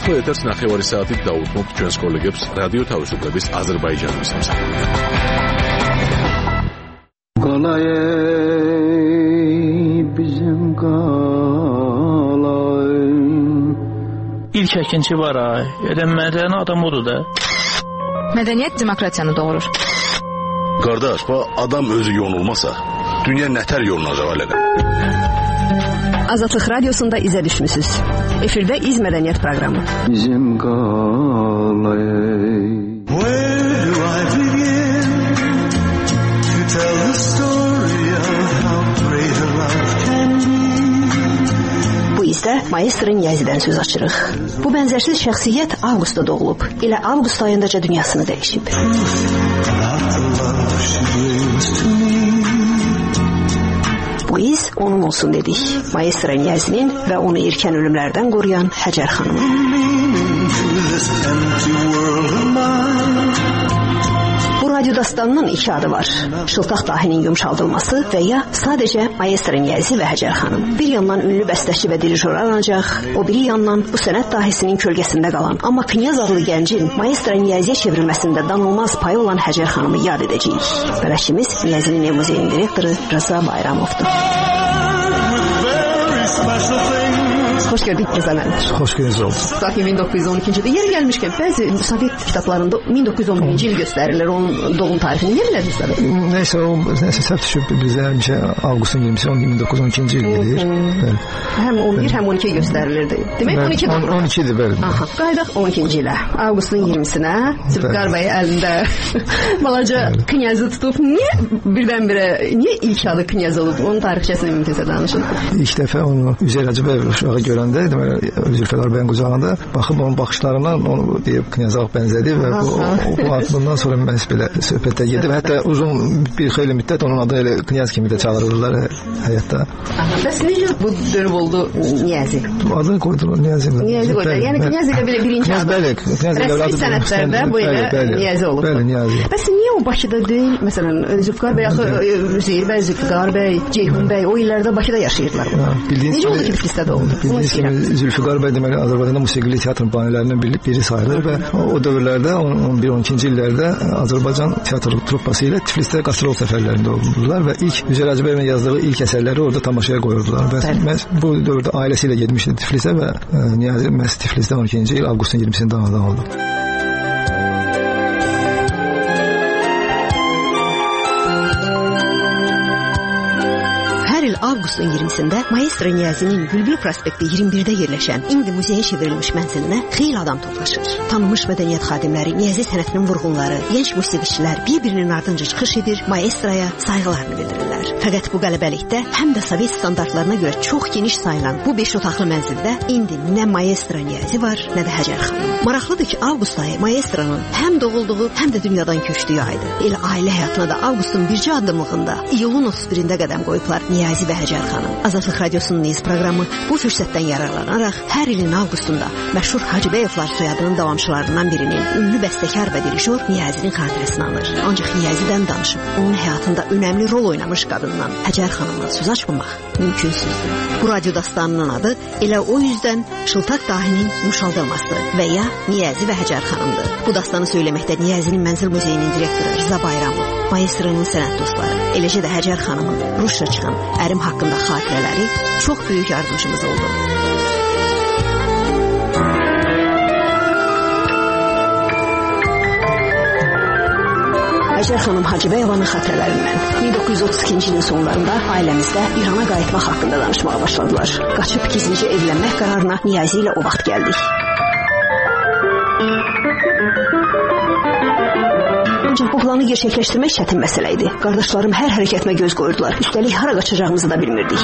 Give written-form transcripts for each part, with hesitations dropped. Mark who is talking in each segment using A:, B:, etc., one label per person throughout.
A: ახლა ეთერს 9 საათით დაუთმობთ ჩვენს კოლეგებს რადიო თავისუფლების აზერბაიჯანის მსახურით.
B: İlk əkinçi var ay. Mədəni adam odur da.
C: Mədəniyyət demokratiyanı doğurur.
D: Qardaş, adam özü yonulmasa, dünya nətər yolunacaq elədir?
E: Azadlıq Radiosunda izə düşmüsünüz. Efirdə İz Mədəniyyət proqramı.
F: Bizim qalay. Where do I begin to tell the story of how great a love can be?
E: Bu izdə Maestro Niyazidən söz açırıq. Bu bənzərsiz şəxsiyyət avqustda doğulub. Elə avqust ayındaca dünyasını dəyişib. Bu iz onun olsun dedik. Maestro Niyazinin və onu erkən ölümlərdən qoruyan Həcər xanım. Bu radyo dastanının iki adı var. Şıltaq dahinin yumşaldılması və ya sadəcə Maestro Niyazi və Həcər xanım. Bir yandan ünlü bəstəçi və dirijor aranacaq, o biri yandan bu sənət dahisinin kölgəsində qalan, amma Knyaz adlı gəncin Maestro Niyaziyə çevrilməsində danılmaz payı olan Həcər xanımı yad edəcəyik. Bələşimiz Niyazinin Ev Muzeyinin direktoru Rıza Bayramovdur. Hoş gördük Rıza'nın.
G: Hoş geldiniz oldu.
E: Zaten 1912'de yeri gelmişken bazı Sovyet kitaplarında 1911 yıl gösterirler onun doğum tarihini. Niye bilediniz tabii?
G: Neyse o səhv düşüb bizə həmişə avqustun 20-si 1912-ci il gedir.
E: Hem 11 hem 12 gösterilirdi. Demek 12 doğum.
G: 12'dir bəli.
E: Aha, qaydaq 12-ci ilə. Avqustun 20-sinə Zülfikar bəy əlində balaca Knyazı tutub. Niye birdən-birə, niye ilk adı Knyaz olub? Onun tarixçəsini mümkünsə danışın.
G: İlk dəfə onu Üzeyir Hacıbəyev uşağı görəndə, Zülfikar bəyin qucağında baxıb onun baxışlarından onu deyib Knyaza bənzədi və bundan sonra məhz belə söhbətdə gedib. Hətta uzun bir xeyli müddət onun adını elə Knyaz kimi də çağırırlar həyatda.
E: Bəs necə bu dönüb oldu Niyazi?
G: Adını qoydular Niyazi.
E: Niyazi qoydular. Yəni Knyaz ilə belə birinci adı. Rəsmi sənətlərdə bu ilə Niyazi olub.
G: Bəli, Niyazi.
E: Bəs niyə o Bakıda deyil? Məsələn, Zülfikar bəy, Üzeyir bəy, Zülfikar bəy, Ceyhun bəy o illərdə Bakıda yaşayırdılar. Necə oldu ki, Tiflisdə də oldu?
G: Zülfikar bəy deməli Azərbaycanda musiqili teatrın banilərindən biri sayılır və o dövrlərdə 11-12-ci illərdə Azərbaycan teatr truppası ilə Tiflisdə qastrol səfərlərində oldular və ilk Üzeyir Hacıbəyevin yazdığı ilk əsərləri orada tamaşaya qoyurdular. Və bu dövrdə ailəsi ilə getmişdi Tiflisə və Niyazi məhz Tiflisdə 12-ci il avqustun 20-sində anadan oldu.
E: Avqustun 20-sində Maestro Niyazinin Bülbül prospekti 21-də yerləşən indi muzeyə çevrilmiş mənzilinə xeyli adam toplaşır. Tanınmış mədəniyyət xadimləri, Niyazi sənətinin vurğunları, gənc musiqiçilər bir-birinin ardınca çıxış edir, maestroya sayğılarını bildirirlər. Fəqət bu qələbəlikdə həm də Sovet standartlarına görə çox geniş sayılan bu 5 otaqlı mənzildə indi nə Maestro Niyazi var, nə də Həcər xanım. Maraqlıdır ki, avqust ayı Maestronun həm doğulduğu, həm də dünyadan köçdüyü aydır. Elə ailə həyatına da avqustun bircə addımlığında iyulun 31-də qədəm qoyublar Niyazi və Həcər xanım. Azadlıq Radiosunun iz proqramı bu fürsətdən yararlanaraq hər ilin avqustunda məşhur Hacıbəyevlər soyadının davamçılarından birinin ünlü bəstəkar və dirijor Niyazinin xatirəsini anır. Ancaq Niyazidən danışıb onun həyatında önəmli rol oynamış qadından Həcər xanımla söz açmamaq mümkünsüzdür. Bu radyo dastanının adı elə o yüzdən Şıltaq dahinin yumşaldılması və ya Niyazi və Həcər xanımdır. Bu dastanı söyləməkdə Niyazinin Mənzil Muzeyinin direktoru Rıza Bayramov, Maestronun sənət dostları, eləcə də Həcər xanımın Rusça çıxan Ərim haqqında xatirələri çox böyük yardımcımız oldu. Həcər xanım Hacıbəyevanın xatirələrindən 1932-ci ilin sonlarında ailəmizdə İrana qayıtmaq haqqında danışmağa başladılar. Qaçıb gizlicə evlənmək qərarına Niyazi ilə o vaxt gəldik. Ancaq bu planı gerçəkləşdirmək çətin məsələ idi. Qardaşlarım hər hərəkətimə göz qoyurdular. Üstəlik hara qaçacağımızı da bilmirdik.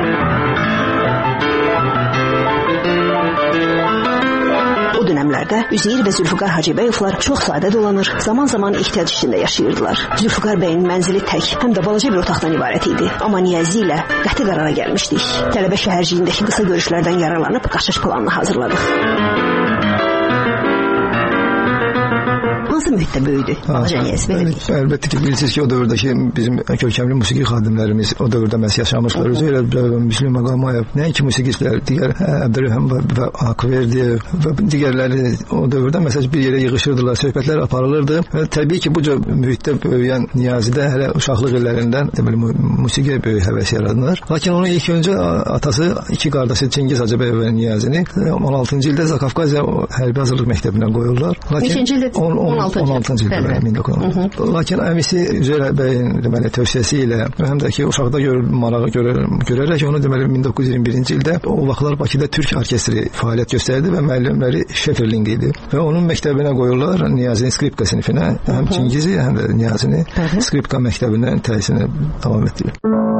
E: O dönəmlərdə Üzeyir və Zülfikar Hacıbəyevlər çox sadə dolanır, zaman-zaman ehtiyac içində yaşayırdılar. Zülfikar bəyin mənzili tək, həm də balaca bir otaqdan ibarət idi. Amma Niyazi ilə qəti qərara gəlmişdik. Tələbə şəhərciyindəki qısa görüşlərdən yararlanıb qaçış planını hazırladıq. Hansı mühitdə böyüdü balaca Niyazi?
G: Əlbəttə ki, bilirsiniz ki, o dövrdəki bizim görkəmli musiqi xadimlərimiz o dövrdə məhz yaşamışlar. Özü elə Müslüm Maqamayev, nəinki musiqistlər, digər Əbdülrəhim və Akverdiyev və digərləri o dövrdə məsəl bir yerə yığışırdılar, söhbətlər aparılırdı və təbii ki, bu cür mühitdə böyüyən Niyazidə hələ uşaqlıq illərindən deməli musiqiyə böyük həvəs yaranır. Lakin onun ilk öncə atası, iki qardaşı Çingiz Hacıbəyev və Niyazini 16-cı ildə Zakafqaziya hərbi hazırlıq məktəbinə qoyurlar.
E: Neçinci ildə?
G: 16-cı ildə 1916. Lakin əmisi Üzeyir bəyin deməli tövsiyəsi ilə həm də ki, uşaqda marağı görərək onu deməli 1921-ci ildə o vaxtlar Bakıda Türk orkestri fəaliyyət göstərdi və müəllimləri Şeferling idi. Və onun məktəbinə qoyurlar Niyazinin skripka sinifinə, həm Çingizi, həm də Niyazini skripka məktəbinə təhsilini davam etdirir.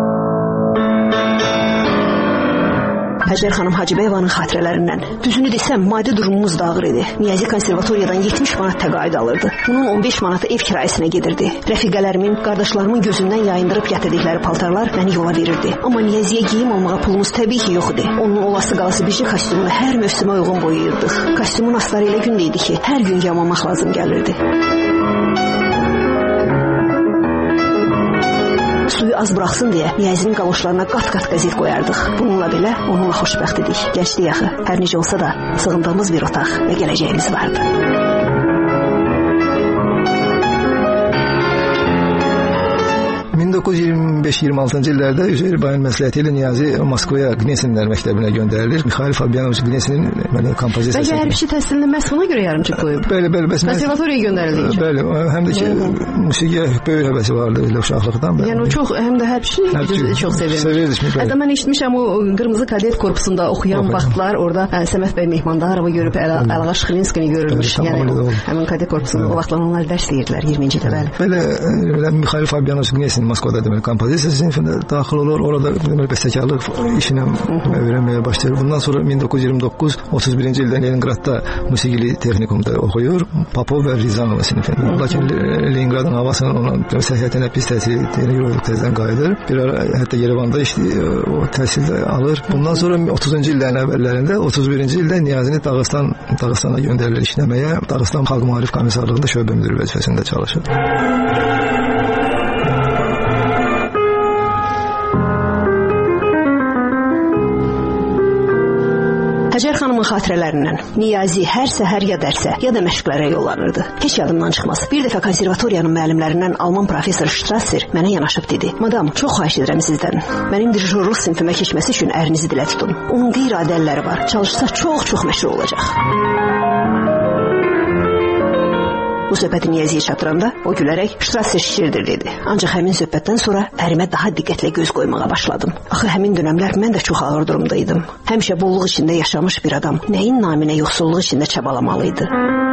E: Həcər xanım Hacıbəyevanın xatirələrindən. Düzünü desəm, maddi durumumuz da ağır idi. Niyazi konservatoriyadan 70 manat təqaüd alırdı. Bunun 15 manatı ev kirayəsinə gedirdi. Rəfiqələrimin, qardaşlarımın gözündən yayındırıb gətirdikləri paltarlar məni yola verirdi. Amma Niyaziyə geyim almağa pulumuz təbii ki, yox idi. Onun olası qalası bircə kostyumunu hər mövsümə uyğun boyayırdıq. Kostyumun astarı elə gündə idi ki, hər gün yamamaq lazım gəlirdi. Suyu az buraxsın deyə Niyazinin qaloşlarına qat-qat qəzet qoyardıq. Bununla belə onunla xoşbəxt idik. Gənclik axı, hər necə olsa da sığındığımız bir otaq və gələcəyimiz vardı.
G: 1925-26-cı illərdə Üzeyir bəyin məsləhəti ilə Niyazi Moskvaya Gnesinlər məktəbinə göndərilir. Mikhail Fabianovich Gnesinin kompozisiyası.
E: Bəlkə hərbçi təhsilini məhz buna görə yarımçıq qoyub.
G: Bəli.
E: Konservatoriyaya göndərildi.
G: Bəli, həm də ki, musiqiyə böyük həvəsi vardı elə uşaqlıqdan.
E: Yəni o çox, həm də hərbçi çox sevirmiş. Hətta mən eşitmişəm o Qırmızı Kadet korpusunda oxuyan vaxtlar orada Səməd bəy Mehmandarovu görüb, Əlğa Şıxlinskini görürmüş. Yəni həmin Kadet korpusunda o vaxtlar onlar dərs deyirdilər 20-ci ildə.
G: Belə Mikhail Fabianovich Gnesin Moskvada deməli kompozisiya sinifində daxil olur. Orada deməli bəstəkarlıq işini öyrənməyə başlayır. Bundan sonra 1929-31-ci ildə Leningradda musiqili texnikumda oxuyur. Popov və Rizanova sinifində. Lakin Leningradın havasının ona səhhətinə pis təsir təzədən qayıdır. Bir ara hətta Yerevanda o təhsildə alır. Bundan sonra 30-cu illərin əvvəllərində 31-ci ildə Niyazini Dağıstana göndərilir işləməyə. Dağıstan Xalq Maarif Komissarlığında şöbə müdiri vəzifəsində çalışır.
E: Həcər xanımın xatirələrindən. Niyazi hər səhər ya dərsə, ya da məşqlərə yollanırdı. Heç yadımdan çıxmaz. Bir dəfə konservatoriyanın müəllimlərindən Alman professor Strasser mənə yanaşıb dedi: "Madam, çox xahiş edirəm sizdən. Mənim dirijorluq sinifimə keçməsi üçün ərinizi dilə tutun. Onun qeyri-adi əlləri var. Çalışsa çox məşhur olacaq." Bu söhbəti Niyaziyə çatdıranda o gülərək Strasser şişirdir dedi. Ancaq həmin söhbətdən sonra ərimə daha diqqətlə göz qoymağa başladım. Axı həmin dönəmlər mən də çox ağır durumda idim. Həmişə bolluq içində yaşamış bir adam nəyin naminə yoxsulluq içində çabalamalıydı?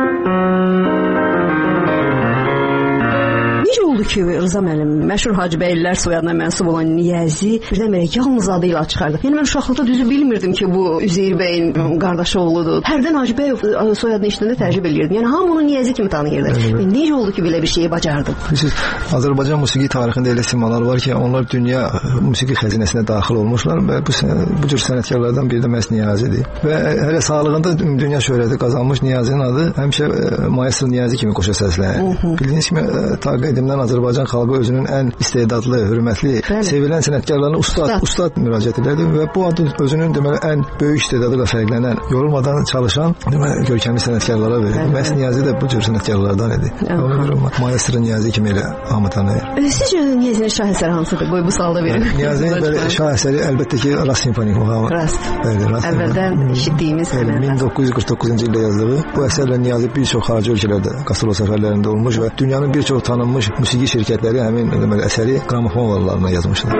E: Necə oldu ki, Rıza müəllim, məşhur Hacıbəylilər soyadına mənsub olan Niyazi birdən-birə yalnız adı ilə çıxardı? Yəni mən uşaqlıqda düzü bilmirdim ki, bu Üzeyir bəyin qardaşı oğludur. Hərdən Hacıbəyev soyadını eşidəndə təəccüb eləyirdim. Yəni hamı onu Niyazi kimi tanıyırdı. Necə oldu ki, belə bir şeyi bacardım?
G: Azərbaycan musiqi tarixində elə simalar var ki, onlar dünya musiqi xəzinəsinə daxil olmuşlar və bu cür sənətkarlardan biri də məhz Niyazidir. Və hələ sağlığında dünya şöhrəti qazanmış Niyazinin adı həmişə Maestro Niyazi kimi qoşa səslənir. Bildiyiniz kimi ta qədimdən Azərbaycan xalqı özünün ən istedadlı, hörmətli, sevilən sənətkarlarına ustad müraciət edirdi və bu adı özünün deməli ən böyük istedadıyla fərqlənən, yorulmadan çalışan deməli görkəmli sənətkarlara verir. Məhz Niyazi də bu cür sənətkarlardan idi. Ona görə Maestro Niyazi kimi elə hamı tanıyır.
E: Sizcə Niyazinin şah əsəri hansıdır? Qoy bu sualda verin.
G: Niyazinin belə şah əsəri əlbəttə ki Rast simfonik muğamı.
E: Rast. Əvvəldən eşitdiyimiz
G: 1949-cu ildə yazdığı bu əsərlə Niyazi bir çox xarici ölkələrdə qastrol səfərlərində olmuş və dünyanın bir çox tanınmış musiqi şirkətləri həmin deməli əsəri qramofon vallarına yazmışlar.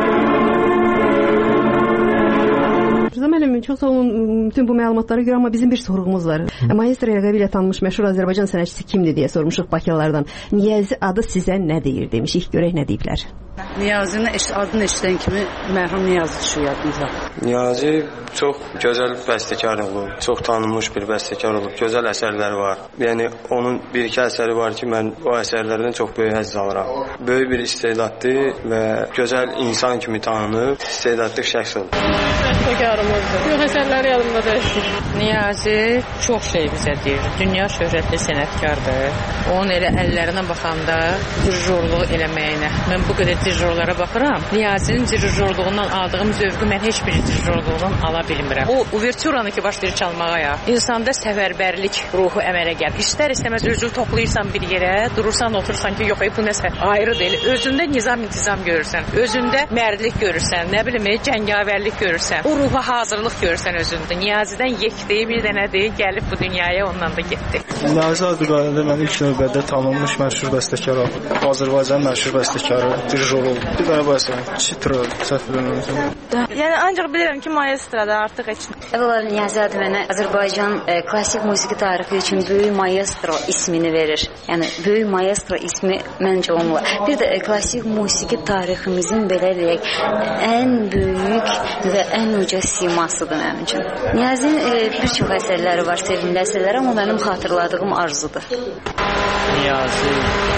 E: Rıza müəllim, çox sağ olun bütün bu məlumatlara görə, amma bizim bir sorğumuz var. Maestro ləqəbi ilə tanınmış məşhur Azərbaycan sənətçisi kimdir deyə sormuşuq Bakılılardan. Niyazi adı sizə nə deyir demişik, görək nə deyiblər.
H: Niyazinin adını eşidən kimi mərhum Niyazi düşür yadınıza.
I: Niyazi çox gözəl bəstəkar olub, çox tanınmış bir bəstəkar olub, gözəl əsərləri var. Yəni onun bir-iki əsəri var ki, mən o əsərlərdən çox böyük həzz alıram. Böyük bir istedadlı və gözəl insan kimi tanınıb, istedadlı şəxs olub.
J: bəstəkarımızdır. Yox, əsərləri yadımda deyil.
K: Niyazi çox şey bizə deyir. Dünya şöhrətli sənətkardır. Onun elə əllərinə baxanda dirijorluq eləməyinə. Mən bu qədər dirijorlara baxıram. Niyazinin dirijorluğundan aldığım zövqü mən heç bir dirijorluğundan ala bilmirəm. O uvertüranı ki başlayır çalmağa ya. İnsanda səfərbərlik ruhu əmələ gəlir. İstər-istəməz özünü toplayırsan bir yerə, durursan, oturursan ki, yox, bu nəsə ayrı deyil. Özündə nizam-intizam görürsən. Özündə mərdlik görürsən, nə bilim, cəngavərlik görürsən. O ruha hazırlıq görürsən özündə. Niyazidən yekdi, bir dənə deyil, gəlib bu dünyaya ondan da getdi.
L: Niyazi Azərbaycanda mən ilk növbədə tanınmış məşhur bəstəkar oldu. Azərbaycanın məşhur bəstəkarı, dirijor oldu. Bir dənə bəstəkar, Çitro, səhvlərim.
M: Yəni ancaq bilirəm ki, maestroda artıq heç.
N: Əvvəla Niyazi mənə Azərbaycan klassik musiqi tarixi üçün böyük maestro ismini verir. Yəni böyük maestro ismi məncə onunla. Bir də klassik musiqi tariximizin belə deyək, ən böyük və ən uca simasıdır mənim üçün. Niyazinin bir çox əsərləri var, sevimli əsərləri, amma mənim xatırladığım Arzudur.
B: Niyazi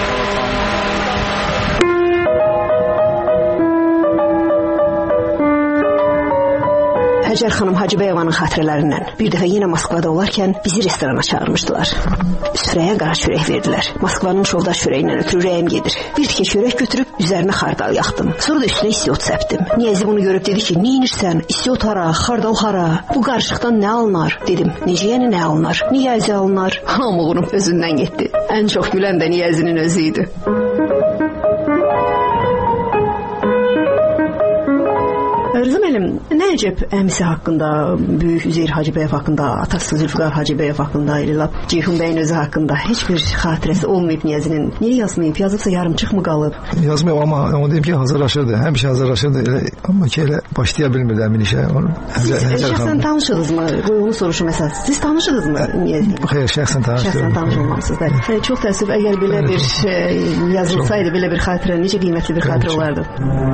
E: Həcər xanım Hacıbəyevanın xatirələrindən bir dəfə yenə Moskvada olarkən bizi restorana çağırmışdılar. Süfrəyə qara çörək verdilər. Moskvanın şovdaş çörəyindən ötürü ürəyim gedir. Bir tikə çörək götürüb üzərinə xardal yaxdım. Sonra da üstünə istiot səpdim. Niyazi bunu görüb dedi ki, neyinirsən? İstiot hara, xardal hara? Bu qarışıqdan nə alınar? Dedim, necə yəni nə alınar? Niyazi alınar. Hamığının özündən getdi. Ən çox gülən də Niyazinin özü idi. Rıza müəllim, nə əcəb əmisi haqqında, böyük Üzeyir Hacıbəyev haqqında, atası Zülfüqar Hacıbəyev haqqında, Lap Ceyhun bəyin özü haqqında heç bir xatirəsi olmayıb Niyazinin. Niyə yazmayıb? Yazıbsa yarımçıq mı qalıb?
G: Yazmayıb, amma onu deyim ki, hazırlaşırdı. Həmişə hazırlaşırdı. Amma ki, elə başlaya bilmirdi əmin işə.
E: Siz şəxsən tanışırdınız mı? Qoy onu soruşum əsas. Siz tanışırdınız mı Niyazini?
G: Xeyr, şəxsən tanışırdım.
E: Şəxsən tanış olmamışsınız. Çox təəssüf, əgər belə bir yazılsaydı, belə bir xatirə, necə qiymətli bir xatirə olardı?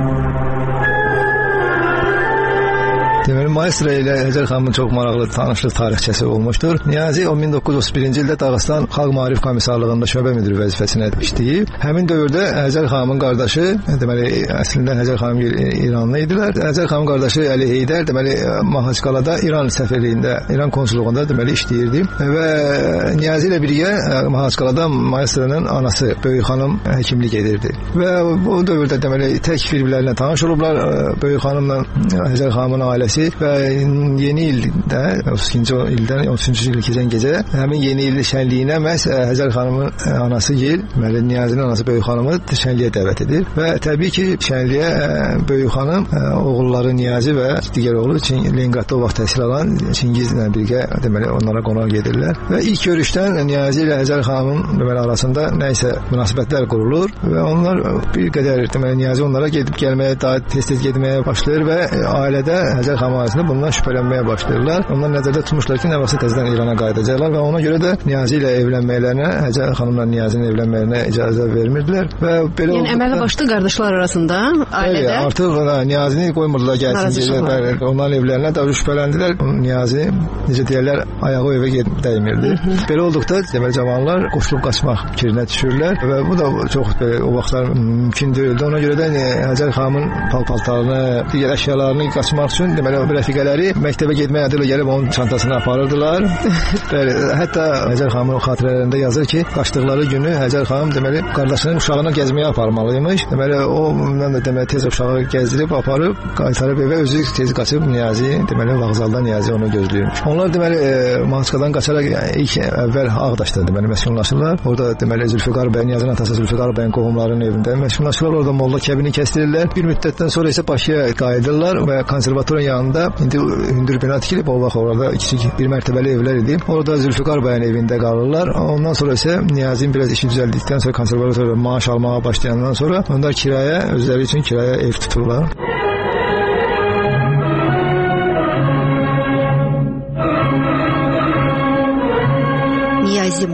G: Deməli, maestro ilə Həcər xanımın çox maraqlı tanışlıq tarixçəsi olmuşdur. Niyazi o 1931-ci ildə Dağıstan Xalq Maarif Komissarlığında şöbə müdiri vəzifəsinə işləyib. Həmin dövrdə Həcər xanımın qardaşı, deməli, əslində Həcər xanım İranlı idilər. Həcər xanımın qardaşı Əli Heydər, deməli, Mahaçqalada İran səfirliyində, İran konsulluğunda deməli işləyirdi və Niyazi ilə birgə Mahaçqalada maestronun anası Böyük xanım həkimlik edirdi. Və bu dövrdə deməli tək bir-birlərinə tanış olublar. Böyük xanımla Həcər xanımın ailəsi və yeni ildə 32-ci ildən 33-cü il keçən gecə həmin yeni il şənliyinə məhz Həcər xanımın anası Yel, deməli Niyazinin anası Böyük xanımı şənliyə dəvət edir və təbii ki şənliyə Böyük xanım oğulları Niyazi və digər oğlu Leninqradda o vaxt təhsil alan Çingizlə birgə deməli onlara qonaq gedirlər və ilk görüşdən Niyazi ilə Həcər xanımın deməli arasında nə isə münasibətlər qurulur və onlar bir qədər deməli Niyazi onlara gedib gəlməyə, daha tez-tez getməyə başlayır və ailədə Həcər xanım ailəsində bundan şübhələnməyə başlayırlar. Onlar nəzərdə tutmuşlar ki, nə vaxtsa təzədən İrana qayıdacaqlar və ona görə də Niyazi ilə evlənməklərinə, Həcər xanımla Niyazinin evlənməyinə icazə vermirdilər və belə
E: yəni əməli başlı qardaşlar arasında ailədə
G: artıq Niyazini qoymurdular gəlsin. Onların evlərinə də şübhələndilər. Niyazi necə deyirlər, ayağı evə dəymirdi. Belə olduqda deməli cavanlar qoşulub qaçmaq fikrinə düşürlər və bu da çox o vaxtlar mümkün deyildi. Ona görə də Həcər xanımın paltarını, digər əşyalarını qaçmaq üçün deməli rəfiqələri məktəbə getmək adıyla gəlib onun çantasını aparırdılar. Bəli, hətta Həcər xanımın xatirələrində yazır ki, qaçdıqları günü Həcər xanım deməli qardaşının uşağını gəzməyə aparmalıymış. Deməli o ondan da deməli tez uşağı gəzdirib aparıb qaytarıb evə özü tez qaçıb Niyazi deməli vağzalda Niyazi onu gözləyirmiş. Onlar deməli Maçkadan qaçaraq ilk əvvəl Ağdaşda deməli məskunlaşırlar. Orada deməli Zülfüqar bəy Niyazinin atası Zülfüqar bəyin qohumlarının evində məskunlaşırlar. Orada molla kəbini kəstirirlər. Bir müddətdən sonra isə Bakıya qayıdırlar və konservatoriyanın yanında indi hündür bina tikilib, o vaxt orada kiçik bir mərtəbəli evlər idi. Orada Zülfüqar bəyin evində qalırlar. Ondan sonra isə Niyazin biraz işi düzəldikdən sonra konservatoriya maaş almağa başlayandan sonra onlar kirayə, özləri üçün kirayə ev tuturlar.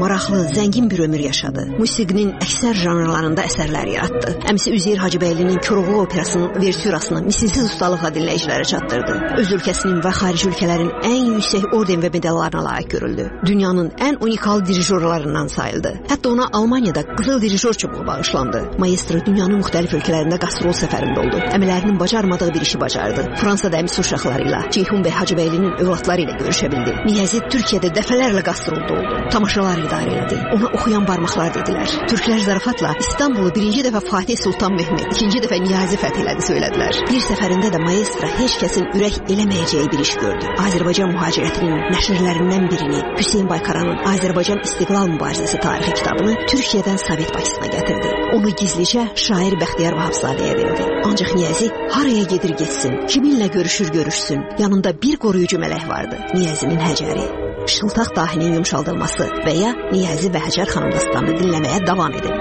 E: maraqlı, zəngin bir ömür yaşadı. Musiqinin əksər janrlarında əsərlər yaratdı. Əmisi Üzeyir Hacıbəylinin Koroğlu operasının vertürasını misilsiz ustalıqla dinləyicilərə çatdırdı. Öz ölkəsinin və xarici ölkələrin ən yüksək orden və medallarına layiq görüldü. Dünyanın ən unikal dirijorlarından sayıldı. Hətta ona Almaniyada qızıl dirijor çubuğu bağışlandı. Maestro dünyanın müxtəlif ölkələrində qastrol səfərində oldu. Əmələrinin bacarmadığı bir işi bacardı. Fransada əmisi uşaqları ilə, Ceyhun bəy Hacıbəylinin övladları ilə görüşə bildi. Niyazi Türkiyədə dəfələrlə qastrolda oldu. Tamaşalar idarə etdi. Ona oxuyan barmaqlar dedilər. Türklər zarafatla İstanbulu birinci dəfə Fatih Sultan Mehmet, ikinci dəfə Niyazi fəth elədi söylədilər. Bir səfərində də maestro heç kəsin ürək eləməyəcəyi bir iş gördü. Azərbaycan mühacirətinin nəşrlərindən birini, Hüseyn Baykaranın Azərbaycan İstiqlal Mübarizəsi tarixi kitabını Türkiyədən Sovet Bakısına gətirdi. Onu gizlicə şair Bəxtiyar Vahabzadəyə verdi. Ancaq Niyazi haraya gedir getsin, kiminlə görüşür görüşsün, yanında bir qoruyucu mələk vardı. Niyazinin Həcəri. Şıltaq dahinin yumşaldılması və ya Niyazi və Həcər xanım dastanını dinləməyə davam edin.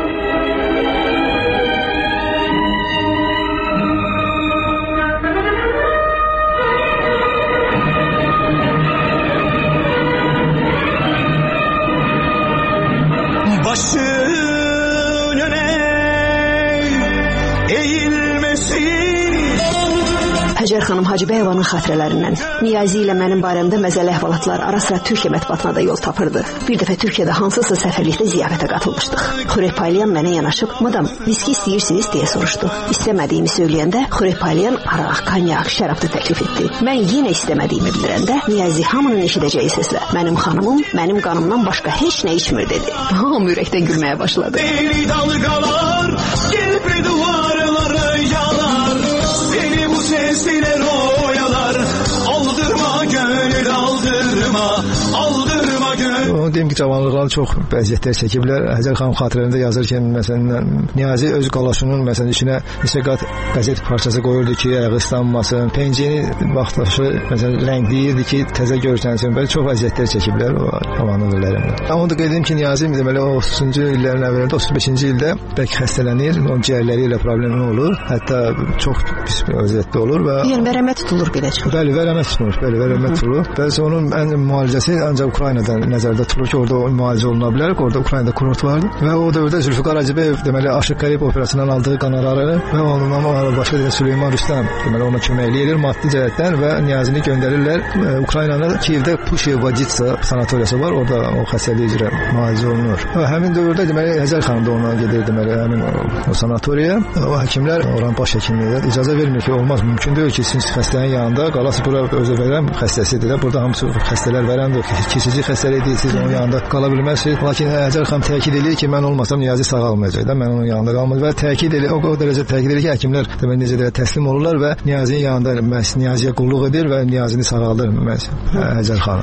F: Başın öne eğilmesin.
E: Həcər xanım Hacıbəyovanın xatirələrindən. Niyazi ilə mənim barəmdə məzəli əhvalatlar ara-sıra Türkiyə mətbuatına da yol tapırdı. Bir dəfə Türkiyədə hansısa səfərlikdə ziyarətə qatılmışdıq. Xurepalyan mənə yanaşıb, "Madam, viski istəyirsiniz?" deyə soruşdu. İstəmədiyimi söyləyəndə Xurepalyan araq, konyak, şərab da təklif etdi. Mən yenə istəmədiyimi bildirəndə Niyazi hamının eşidəcəyi səslə, "Mənim xanımım, mənim qanımdan başqa heç nə içmir" dedi. Hamı ürəkdən gülməyə başladı.
F: Deli dalgalar, gelip duvarları yalar. Seni bu sesler oyalar. Aldırma gönül, aldırma, aldırma gönül.
G: Onu deyim ki, cavanlıqları çox vəziyyətlər çəkiblər. Həcər xanım xatirələrində yazırkən, məsələn, Niyazi öz qaloşunun, məsələn, içinə neçə qat qəzet parçası qoyurdu ki, ayağı ıslanmasın. Pencini vaxtaşı, məsələn, rəngləyirdi ki, təzə görsənsin. Belə çox vəziyyətlər çəkiblər o cavanlıqlarında. Onu da qeyd edim ki, Niyazi deməli, o 30-cu illərin əvvəlində, 35-ci ildə bəlkə xəstələnir, onun ciyərləri ilə problemi olur. Hətta çox pis bir vəziyyətdə olur və
E: yəni vərəmə tutulur belə çıxır.
G: Bəli, vərəmə tutulur. Bəli, vərəmə tutulur. Bəzi onun ən müalicəsi ancaq Ukraynadan nəzərdə tutulur ki, orada müalicə oluna bilər. Orada Ukraynada kurort vardı və o dövrdə Zülfikar Hacıbəyev deməli Aşıq Qərib operasından aldığı qanarları və onunla başqa da Süleyman Rüstəm deməli ona kömək eləyir maddi cəhətdən və Niyazini göndərirlər Ukraynanın Kiyevdə Puşevoditsa sanatoriyası var. Orada o xəstəlik üzrə müalicə olunur. Və həmin dövrdə deməli Həcər xanım da ona gedir deməli həmin o sanatoriyaya. O həkimlər oran baş həkimliyə icazə vermir ki, olmaz, mümkün deyil ki, siz xəstənin yanında qalası bura özü verən xəstəsidir. Burada hamısı xəstələr verəndir. Keçici xəstəlik deyil, siz onun yanında qala bilməzsiniz. Lakin Həcər xanım təkid edir ki, mən olmasam Niyazi sağalmayacaq da, mən onun yanında qalmalıyam və təkid edir, o dərəcə təkid edir ki, həkimlər deməli necə də təslim olurlar və Niyazinin yanında məhz Niyaziyə qulluq edir və Niyazini sağaldır məhz Həcər xanım.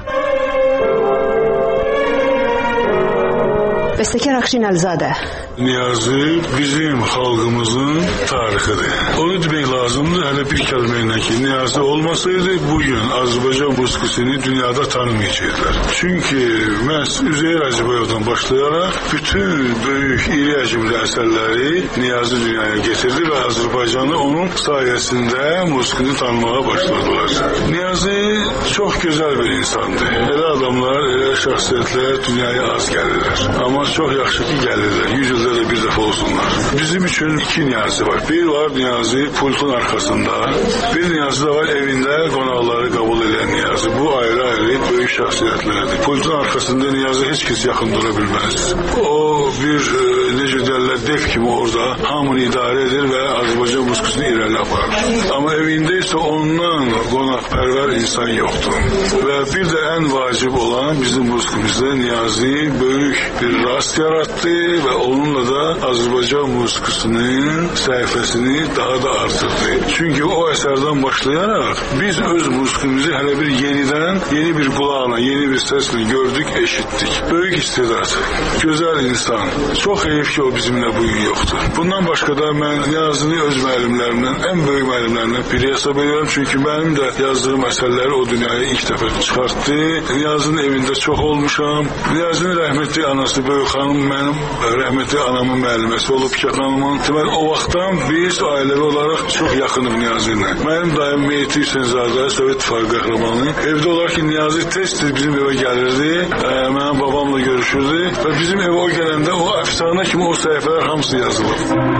E: Bəstəkar Akşin Əlizadə.
O: Niyazi bizim xalqımızın tarixidir. Onu demək lazımdır, hələ bir kəlmə ilə ki, Niyazi olmasaydı bugün Azərbaycan musiqisini dünyada tanımayacaqlar. Çünki məhz Üzeyir Hacıbəyovdan başlayaraq bütün böyük, iri həcmli əsərləri Niyazi dünyaya getirdi və Azərbaycanı onun sayəsində musiqini tanımağa başladılar. Niyazi çox gözəl bir insandır. Elə adamlar, elə şəxsiyyətlər dünyaya az gəlirlər. Amma çox yaxşı ki, gəlirlər. 100 ildə də bir dəfə olsunlar. Bizim üçün iki Niyazi var. Bir var Niyazi pultun arxasında. Bir Niyazi də var evində qonaqları qəbul edən Niyazi. Bu ayrı-ayrı böyük şəxsiyyətlərdir. Pultun arxasında Niyazi heç kəs yaxın dura bilməz. O bir necə deyərlər, dev kimi orada hamını idarə edir və Azərbaycan musiqisini irəli aparır. Amma evində isə ondan qonaqpərvər insan yoxdur. Və bir də ən vacib olan bizim musiqimizdə Niyazi böyük bir rast yarattı və onunla da Azərbaycan musiqisinin səhifəsini daha da artırdı. Çünki o əsərdən başlayaraq biz öz musiqimizi hələ bir yenidən, yeni bir qulaqla, yeni bir səslə gördük, eşitdik. Böyük istedad, gözəl insan. Çox heyif ki, o bizimlə bugün yoxdur. Bundan başqa da mən Niyazini öz müəllimlərimdən, ən böyük müəllimlərimdən biri hesab edirəm. Çünki mənim də yazdığım əsərləri o dünyaya ilk dəfə çıxartdı. Niyazinin evində çox olmuşam. Niyazinin rəhmətli anası Böyük xanım mənim rəhmətli anamın müəlliməsi olub ki, xanımın. Deməli, o vaxtdan biz ailəvi olaraq çox yaxınıq Niyazi ilə. Mənim dayım Meyti Hüseynzadə, Sovet İttifaqı qəhrəmanı. Evdə olar ki, Niyazi tez tez-tez bizim evə gəlirdi. Mənim babamla görüşürdü və bizim evə o gələndə o əfsanə kimi o səhifələr hamısı yazılıb.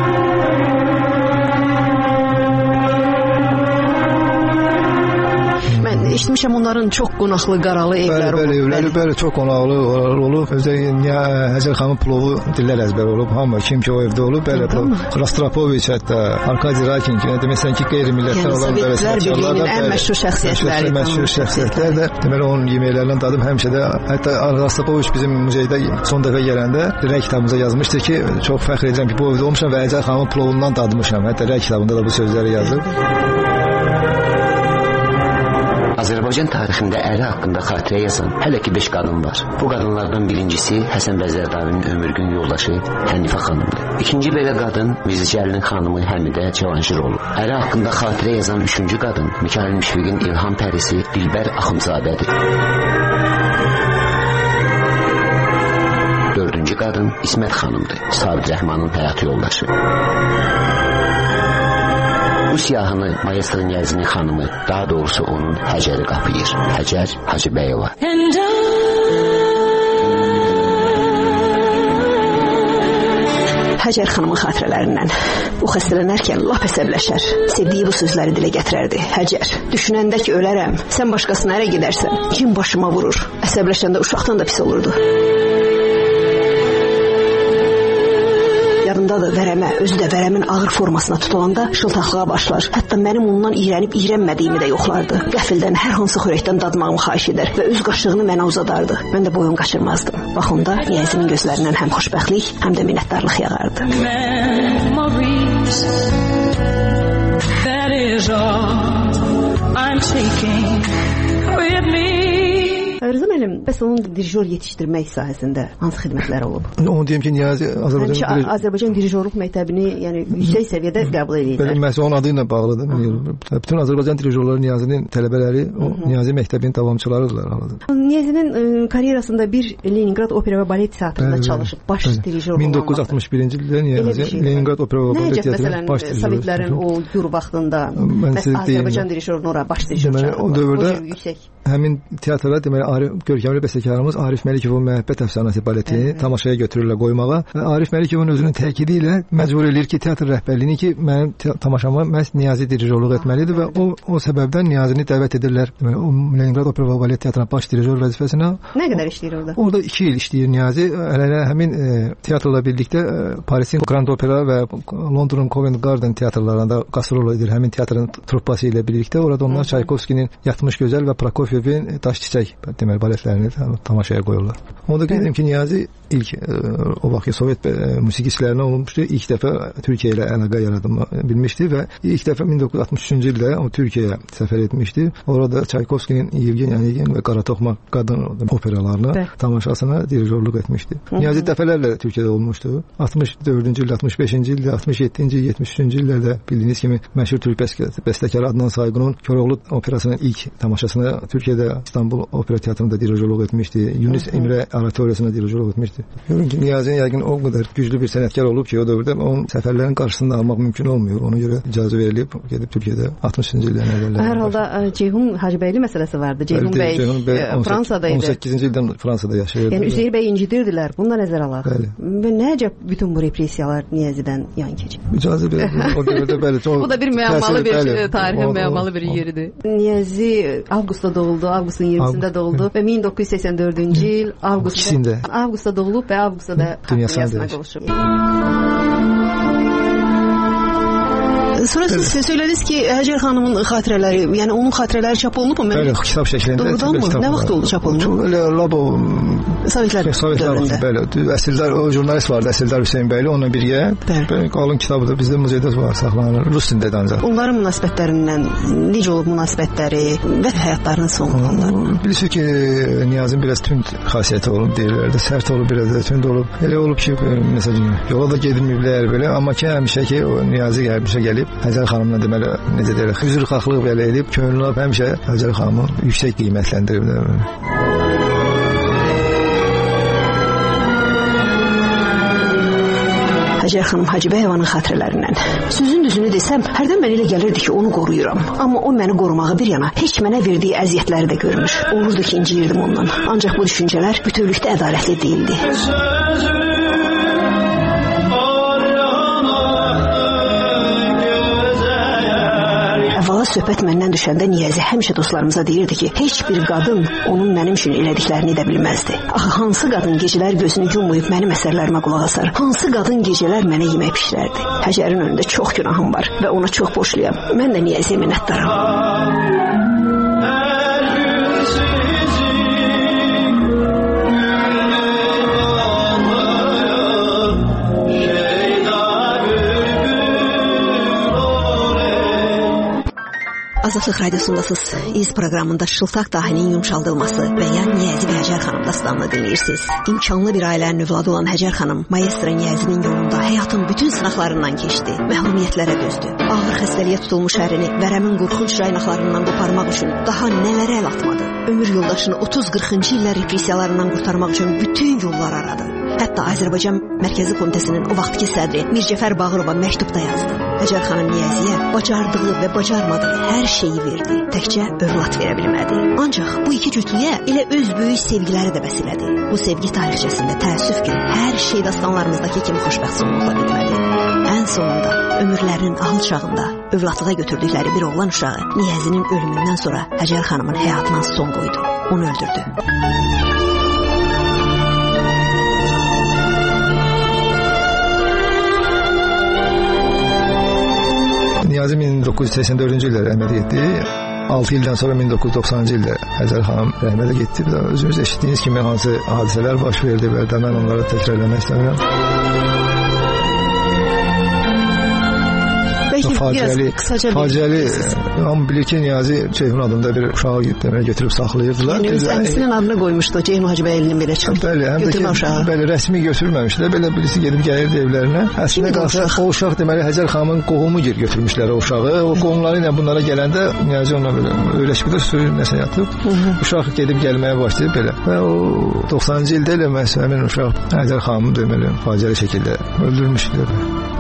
E: Eşitmişəm onların çox qonaqlı, qaralı evləri olub.
G: Bəli, çox qonaqlı olub. Özəlliklə Həcər xanımın plovu dillər əzbər olub. Hamı kim ki o evdə olub. Bəli, Rostropoviç hətta Arkadi Rakin ki, deməsən ki, qeyri-millətlər olan
E: Sovetlər Birliyinin ən məşhur şəxsiyyətləri.
G: Məşhur şəxsiyyətlər də deməli onun yeməklərindən dadım həmişə də hətta Rostropoviç bizim muzeydə son dəfə gələndə rəy kitabımıza yazmışdı ki, çox fəxr edirəm ki, bu evdə olmuşam və Həcər xanımın plovundan dadmışam. Hətta rəy kitabında da bu sözləri yazılıb.
P: Azərbaycan tarixində əri haqqında xatirə yazan hələ ki 5 qadın var. Bu qadınlardan birincisi Həsən Bəzərdavinin ömürgün yoldaşı Hənifə xanımdır. İkinci belə qadın Mirzə Cəlilin xanımı Həmidə Cavanşir olub. Əri haqqında xatirə yazan üçüncü qadın Mikayıl Müşfiqin İlham pərisi Dilbər Axundzadədir. Dördüncü qadın İsmət xanımdır. Sabit Rəhmanın həyat yoldaşı. Bu siyahını Maestro Niyazinin xanımı, daha doğrusu onun Həcəri qapıyır. Həcər Hacıbəyova.
E: Həcər xanımın xatirələrindən o xəstələnərkən lap əsəbləşər. Sevdiyi bu sözləri dilə gətirərdi. Həcər, düşünəndə ki ölərəm, sən başqasına ərə gedərsən, kim başıma vurur? Əsəbləşəndə uşaqdan da pis olurdu. Yadımdadır, vərəmə, özü də vərəmin ağır formasına tutulanda şıltaqlığa başlar. Hətta mənim ondan iyrənib iyrənmədiyimi də yoxlardı. Qəfildən hər hansı xörəkdən dadmağımı xahiş edər və öz qaşığını mənə uzadardı. Mən də boyun qaçırmazdım. Bax onda Niyazinin gözlərindən həm xoşbəxtlik, həm də minnətdarlıq yağardı. Memories, that is all I'm taking with me. Rıza müəllim, bəs onun dirijor yetişdirmək sahəsində hansı xidmətləri olub?
G: Onu deyim ki, Niyazi
E: Azərbaycan dirijorluq məktəbini, yəni yüksək səviyyədə qəbul edirlər.
G: Bəli, məhz onun adı ilə bağlıdır. Bütün Azərbaycan dirijorları Niyazinin tələbələri, o Niyazi məktəbinin davamçılarıdırlar.
E: Niyazinin karyerasında bir Leningrad Opera və Balet Teatrında çalışıb, baş dirijor olan.
G: 1961-ci ildə Niyazi Leningrad Opera və Balet Teatrının baş dirijor.
E: Sovetlərin o gur vaxtında Azərbaycan dirijorunun ora baş dirijor çalıb.
G: O dövrdə həmin teatrda deməli görkəmli bəstəkarımız Arif Məlikovun Məhəbbət əfsanəsi baletini tamaşaya götürürlər qoymağa və Arif Məlikovun özünün təkidi ilə məcbur eləyir ki, teatr rəhbərliyini ki, mənim tamaşama məhz Niyazi dirijorluq etməlidir və o səbəbdən Niyazini dəvət edirlər. Deməli, o Leningrad Opera və Balet Teatrının baş dirijor vəzifəsinə.
E: Nə qədər işləyir orada?
G: Orada 2 il işləyir Niyazi. Hələ həmin teatrla birlikdə Parisin Grand Opera və Londonun Covent Garden teatrlarında qastrol edir. Həmin teatrın truppası ilə birlikdə orada onlar Çaykovskinin Yatmış Gözəl və Prokofievin Daş Çiçək deməli baletlərini tamaşaya qoyurlar. Onu da qeyd edim ki, Niyazi ilk o vaxt Sovet musiqiçilərinə olmuşdu. İlk dəfə Türkiyə ilə əlaqə yarada bilmişdi və ilk dəfə 1963-cü ildə o Türkiyəyə səfər etmişdi. Orada Çaykovskinin Yevgeny Onegin və Qaratoxmaq qadın operalarına tamaşasına dirijorluq etmişdi. Niyazi dəfələrlə Türkiyədə olmuşdu. 64-cü ildə, 65-ci ildə, 67-ci, 73-cü illərdə bildiyiniz kimi məşhur türk bəstəkarı Adnan Sayğunun Koroğlu operasının ilk tamaşasına Türkiyədə İstanbul Opera Teatrında dirijorluq etmişdi. Yunus Emre oratoriyasına dirijorluq etmişdi. Görün ki, Niyazi yəqin o qədər güclü bir sənətkar olub ki, o dövrdə onun səfərlərin qarşısında almaq mümkün olmuyor. Ona görə icazə verilib gedib Türkiyədə 60-cı illərin əvvəllərində.
E: Hər halda Ceyhun Hacıbəyli məsələsi vardı. Ceyhun bəy Fransada idi.
G: 18-ci ildən Fransada yaşayırdı.
E: Yəni Üzeyir bəy incidirdilər. Bunu da nəzərə alaq. Və necə bütün bu repressiyalar Niyazidən yan keçib?
G: İcazə verilib. O dövrdə bəli.
E: Bu da bir müəmmalı bir tarixin müəmmalı bir yeridir. Niyazi avqustda doğuldu. Avqustun 20-sində doğuldu və 1984-cü il avqustda doğulub və avqustda da dünyasına qovuşub. Sonra siz söylədiniz ki, Həcər xanımın xatirələri, yəni onun xatirələri çap olunub mu?
G: Bəli, kitab şəklində.
E: Doğrudanmı? Nə vaxt oldu çap olunub?
G: Elə labo
E: Sovetlər dövründə.
G: Bəli, Əsildar, o jurnalist vardı, Əsildar Hüseyn bəyli, onunla birgə. Bəli, qalın kitabı da bizdə muzeydə var, saxlanılır. Rus dilində ancaq.
E: Onların münasibətlərindən necə olub münasibətləri və həyatlarının sonları?
G: Bilirsiniz ki, Niyazın biraz tünd xasiyyəti olub deyirlərdi. Sərt olub, biraz da tünd olub. Elə olub ki, məsələn, yola da gedilməyiblər belə, amma ki, həmişə ki, o Niyazi həmişə gəlib Həcər xanımla deməli, necə deyirlər, üzrxahlıq belə edib, könlünü həmişə Həcər xanımı yüksək qiymətləndirib.
E: Həcər xanım Hacıbəyevanın xatirələrindən. Sözün düzünü desəm, hərdən mənə elə gəlirdi ki, onu qoruyuram. Amma o məni qorumağı bir yana, heç mənə verdiyi əziyyətləri də görmür. Olurdu ki, inciyirdim ondan. Ancaq bu düşüncələr bütövlükdə ədalətli deyildi. Söhbət məndən düşəndə Niyazi həmişə dostlarımıza deyirdi ki, heç bir qadın onun mənim üçün elədiklərini edə bilməzdi. Axı hansı qadın gecələr gözünü yummayıb mənim əsərlərimə qulaq asar? Hansı qadın gecələr mənə yemək pişirərdi? Həcərin önündə çox günahım var və ona çox borcluyam. Mən də Niyaziyə minnətdaram. Azadlıq Radiosundasınız. İz proqramında Şıltaq dahinin yumşaldılması və ya Niyazi və Həcər xanım dastanını dinləyirsiniz. İmkanlı bir ailənin övladı olan Həcər xanım maestro Niyazinin yolunda həyatın bütün sınaqlarından keçdi. Məhrumiyyətlərə dözdü. Ağır xəstəliyə tutulmuş ərini vərəmin qorxunc caynaqlarından qoparmaq üçün daha nələrə əl atmadı. Ömür yoldaşını 30-40-cı illər repressiyalarından qurtarmaq üçün bütün yollar aradı. Hətta Azərbaycan Mərkəzi Komitəsinin o vaxtki sədri Mircəfər Bağırova məktubda yazdı. Həcər xanım Niyaziyə bacardığı və bacarmadığı hər şeyi verdi. Təkcə övlad verə bilmədi. Ancaq bu iki cütlüyə elə öz böyük sevgiləri də vəsilədi. Bu sevgi tarixçəsində təəssüf ki, hər şey dastanlarımızdakı kimi xoşbəxt sonluqla bitmədi. Ən sonunda ömürlərinin ahıl çağında övladlığa götürdükləri bir oğlan uşağı Niyazinin ölümündən sonra Həcər xanımın həyatına son qoydu. Onu öldürdü.
G: Niyazi 1984-cü ildə rəhmətə getdi. 6 ildən sonra 1990-cı ildə Həcər xanım rəhmətə getdi. Özünüz eşitdiyiniz kimi hansı hadisələr baş verdi və mən onları təkrarlamaq istəmirəm. Faciəli, hamı bilir ki, Niyazi Ceyhun adında bir uşağı götürüb saxlayırdılar.
E: Əmsinin adını qoymuşdu, Ceyhun Hacıbəylinin belə çıxıb.
G: Bəli, həm də ki, bəli, rəsmi götürməmişlər. Belə birisi gedib gəlirdi evlərinə. Əslində qalsa, o uşaq deməli Həcər xanımın qohumu götürmüşlər o uşağı. O qohumları ilə bunlara gələndə Niyazi onunla belə öyrəşibdə suyun nəsə yatıb. Uşaq gedib gəlməyə başlayıb belə. Və o 90-cı ildə elə məhz həmin uşaq Həcər xanımı deməli faciəli şəkildə öldürmüşdür.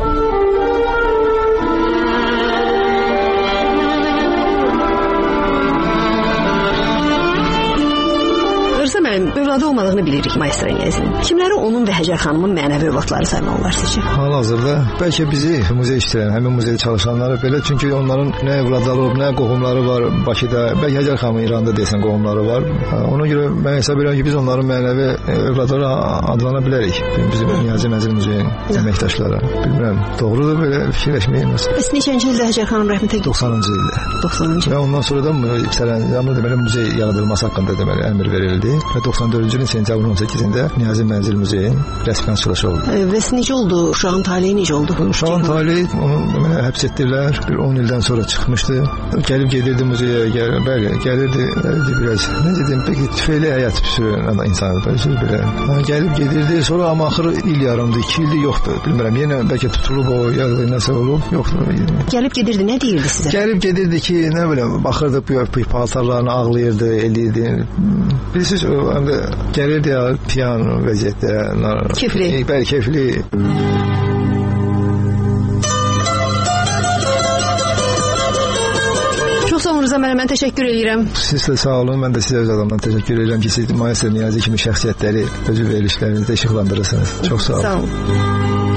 E: Övladı olmadığını bilirik maestro Niyazinin. Kimləri onun və Həcər xanımın mənəvi övladları saymaq olar sizcə?
G: Hal-hazırda bəlkə bizi muzey işləyən, həmin muzeydə çalışanları belə, çünki onların nə övladları olub, nə qohumları var Bakıda, bəlkə Həcər xanımın İranda desən qohumları var. Ona görə mən hesab edirəm ki, biz onların mənəvi övladları adlana bilərik. Bizim Niyazi Mənzil Muzeyinin əməkdaşları. Bilmirəm, doğrudur belə fikirləşməyim.
E: Bəs neçənci ildə Həcər xanım rəhmətə getdi?
G: 90-cı ildə.
E: 90-cı.
G: Və ondan sonra da sərəncamlı deməli muzey yaradılması haqqında deməli əmr verildi. Və 94-cü ilin sentyabrın 18-də Niyazi Mənzil Muzeyin rəsmi açılışı oldu.
E: Bəs necə oldu? Uşağın taleyi necə oldu?
G: Uşağın taleyi onu deməli həbs etdilər. Bir 10 ildən sonra çıxmışdı. Gəlib gedirdi muzeyə, gəlirdi biraz. Necə deyim, peki tüfeyli həyat sürən insan belə. Gəlib gedirdi, sonra amma axırı il yarımdı, 2 ildir yoxdur. Bilmirəm, yenə bəlkə tutulub o ya da nəsə olub, yoxdur.
E: Gəlib gedirdi, nə deyirdi sizə?
G: Gəlib gedirdi ki, nə bilim, baxırdı paltarlarını ağlayırdı, eləyirdi. Bilirsiniz, həm də gəlirdi ya piano vəziyyətdə.
E: Kefli.
G: Bəli, kefli.
E: Çox sağ olun Rıza müəllim, mən təşəkkür edirəm.
G: Siz də sağ olun, mən də sizə öz adamdan təşəkkür edirəm ki, siz maestro Niyazi kimi şəxsiyyətləri öz verilişlərinizdə işıqlandırırsınız. Çox sağ olun.
E: Sağ olun.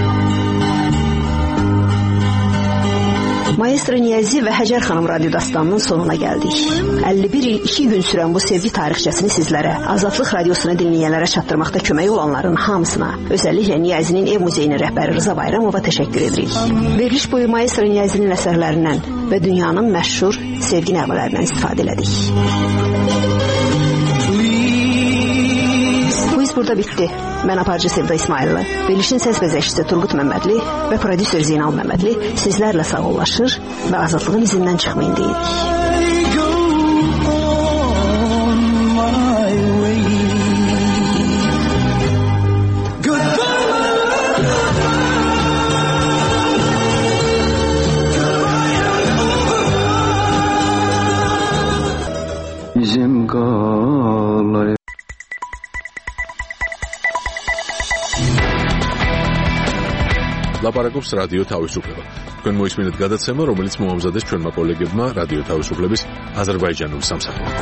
E: Maestro Niyazi və Həcər xanım radio dastanının sonuna gəldik. 51 il 2 gün sürən bu sevgi tarixçəsini sizlərə, Azadlıq radiosunu dinləyənlərə çatdırmaqda kömək olanların hamısına, özəlliklə Niyazinin ev muzeyinin rəhbəri Rıza Bayramova təşəkkür edirik. Veriliş boyu Maestro Niyazinin əsərlərindən və dünyanın məşhur sevgi nəğmələrindən istifadə elədik. Bu iz burada bitdi. Mən aparıcı Sevda İsmailova, verilişin səs bəzəkçisi Turqut Məmmədli və prodüser Zeynal Məmmədli sizlərlə sağollaşır və azadlığın izindən çıxmayın deyirik.
F: Bizim qalay
A: ლაპარაკობს რადიო თავისუფლება. თქვენ მოისმინეთ გადაცემა, რომელიც მოამზადეს ჩვენმა კოლეგებმა რადიო თავისუფლების აზერბაიჯანულ სამსახურში.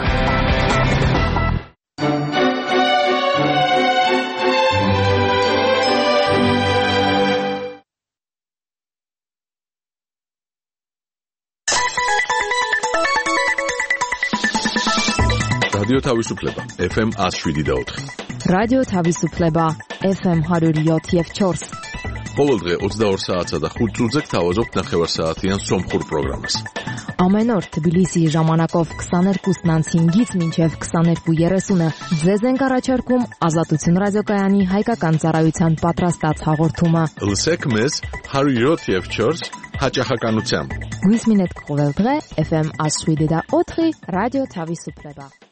A: რადიო თავისუფლება FM 107.4.
C: რადიო თავისუფლება FM 107.4.
A: ყოველდღე 22 საათსა და 5 წუთზე გთავაზობთ ნახევარსაათიან სომხურ პროგრამას.
C: Ամեն օր Թբիլիսիի ժամանակով 22:05-ից մինչև 22:30-ը ձեզ ենք առաջարկում Ազատություն ռադիոկայանի հայկական ծառայության պատրաստած հաղորդումը։
A: Լսեք մեզ 107.4 հաճախականությամբ։
C: Գույսմինետ ყოვելդღე FM 107.4 ռադիո Թավիսուպլեբա։